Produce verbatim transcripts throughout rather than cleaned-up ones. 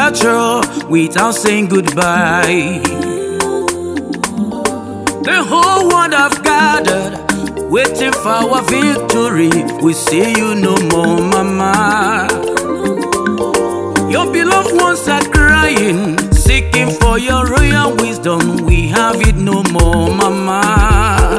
departure without saying goodbye. The whole world have gathered, waiting for our victory. We see you no more, Mama. Your beloved ones are crying, seeking for your royal wisdom. We have it no more, Mama.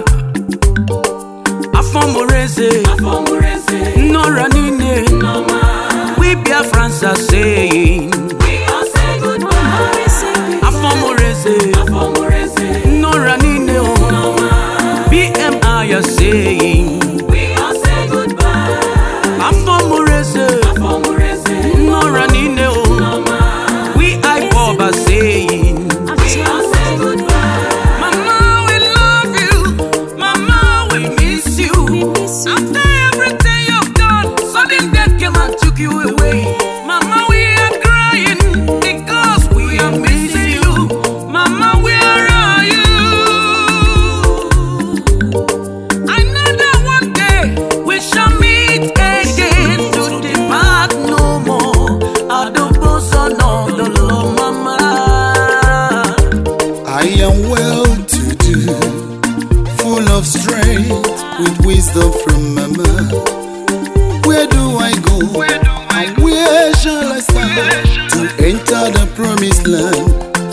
Afomorese, Nora Nine, we Biafrans are saying, we all say goodbye. Afomorese, Nora Nine, B M I are saying, we all say goodbye. Afomorese, Nora Nine, we I Bob are saying, we all say goodbye. Mama, we love you. Mama, we miss you. After everything you've done, sudden death came and took you away. Mama, we are crying because we are missing you. Mama, where are you? I know that one day we shall meet again to depart no more. I don't boast on all the Lord, Mama. I am well to do, full of strength, with wisdom from Mama. Where do I go? And where shall I start to enter the promised land?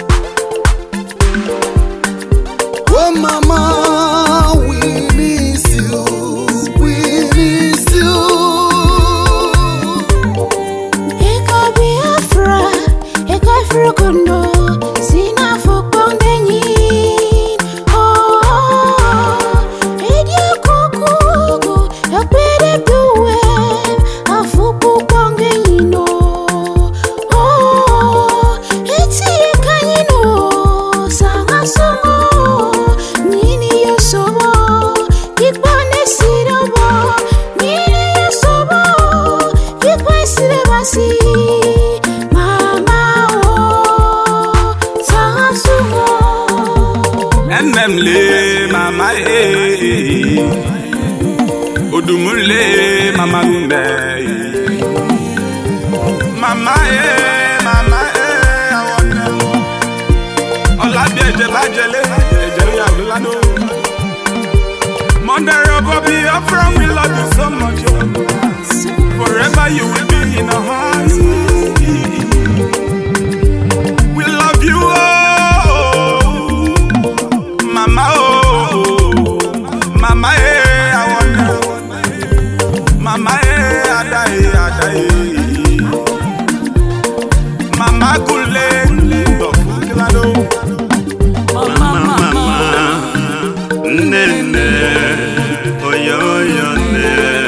Oh Mama, we miss you, we miss you. Eka Biafra, eka Frugondo, Sina Fukbondenyi. Oh, Edia Kukugu, Yapede Buwe, Afukbondenyi no. Oh, Eti Ekanyino, Sanga Somo, Nini Yosobo, Kipane Sirobo, Nini Yosobo, Kipane Sirebasi. Mama, oh, Sanga Somo. Ememle mama eh, Odumule mama umbe, mama eh, mama eh, awona. Olabi eje bajele, eje ya olano. Mother of Bobby, up from we love you so much. Oh. Forever you will be in our hearts. We love you, oh. Mama, oh, Mama, eh, I wanna, Mama, eh, I die, I die, Mama, Gule, Mama, mama, nene, oyo, oyo, ne.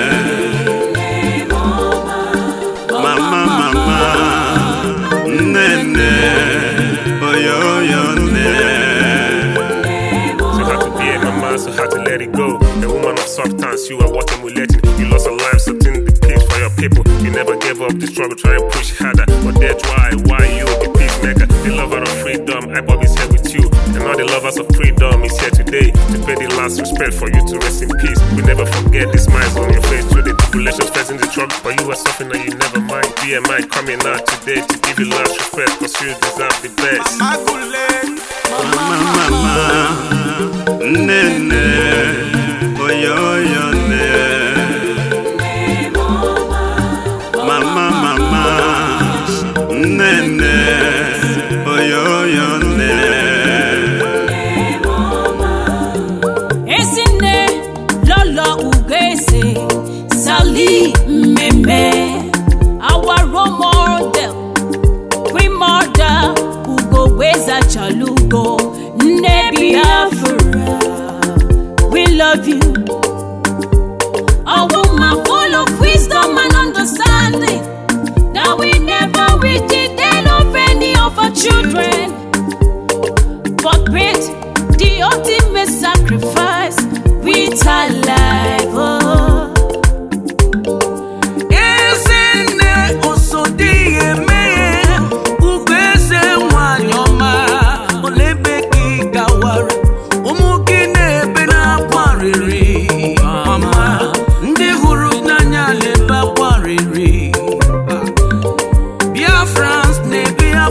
Mama, mama, nene, oyo, oyo, ne. So hard to be a mama, so hard to let it go. A woman of substance, you are what emulating. You lost a life, something the peace for your people. You never gave up the struggle, try and push harder. But that's why, why you the peacemaker, the lover of freedom. I Bob is here with you, and all the lovers of freedom is here today to pay the last respect for you to rest in peace. We never forget the smiles on your face through the tribulations, facing the trouble. But you are suffering and you never mind. B M I coming out today to give you last respect, cause you deserve the best. Mama, Gule, Mama, mama, nene, oyo, oyo, ne. Mama, mama, nene, oyo, oyo, ne. Esine Lola Ugese Sali Meme, our role model, queen mother Ugo Weza Chalugo, Nebi Afra. We love you, a woman full of wisdom and understanding. That we never reach the end of any of our children, but with the ultimate sacrifice with her life. Oh. Biafrans ne Biafrans.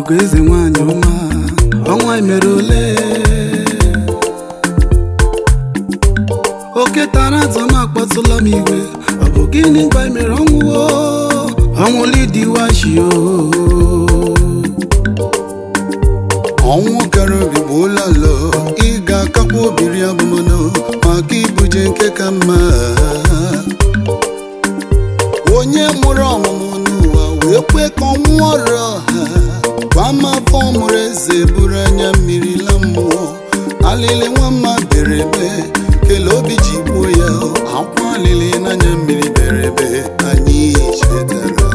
Ugeze nwanyị ọma, ọnwa mere ole. Oke tara azọm akpọtụla m iwe, ọ bụ gịnị mgbe mere ọnwụ ọnwụ lidiwashi o. Ọnwụ kara obi bụ ụlọlọ, ị ga-akakwa obiri abụmọnụ maka ibuje nke ka mma. Onye mụrụ ọmụmụ n'ụwa wee kwe ka ọ nwụọrọ ọha, gwa m afọ mụrụ eze buru anya mmiri la mmụọ. Alịlị nwa mma berebe, kele obi ji gbuo ya, akwa alịlị n'anya mmiri berebe, anyị chetara.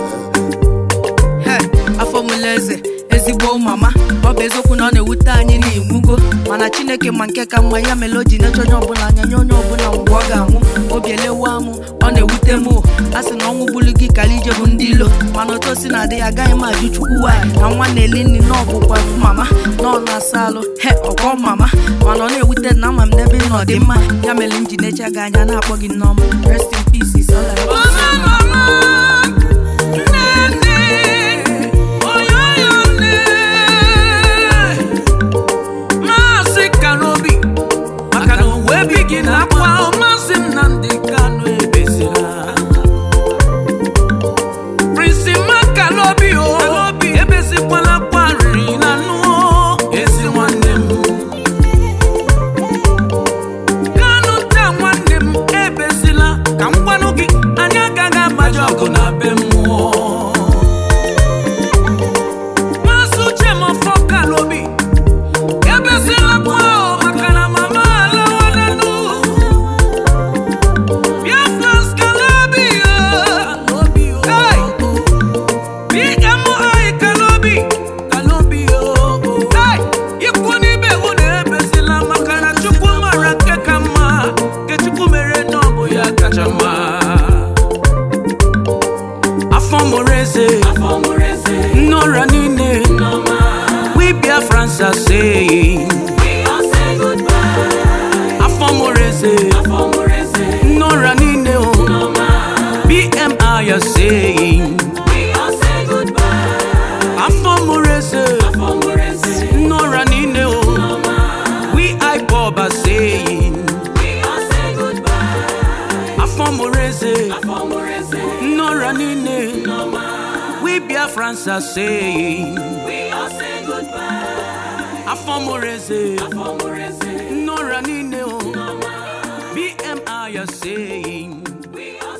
Afọ mụrụ eze ezigbo mama, ọ bụ eziokwu na ọ na-ewute anyị n'igbugo, mana Chineke ma nke ka mma, ya mere o ji neche onye ọbụla anya nye onye ọbụla mgbe ọ ga-anwụ. Obi elewa m, ọ na-ewute m, a sị na ọnwụ gburu gị kara ije bụ ndị ilo, mana otu o si na-adị ya agaghị m ajụ Chukwu nwanyị na nwa na-eli nri na ọbụkwa mama na ọ na-asa alụ he ọkọ mama, mana ọ na-ewute na ama m n'ebe nọ dị mma, ya mere m ji neche gị anya na-akpọ gị nneọma. Rest in peace is all I want. We Biafrans are saying, we all say goodbye. Afomorese, no ranine, B M I are saying, we all say goodbye. Afomorese, no ranine, we I Bob are saying, we all say goodbye. Afomorese, no ranine, we Biafrans are saying, we all say goodbye. Afomorese, no ranine, B M I are saying, we all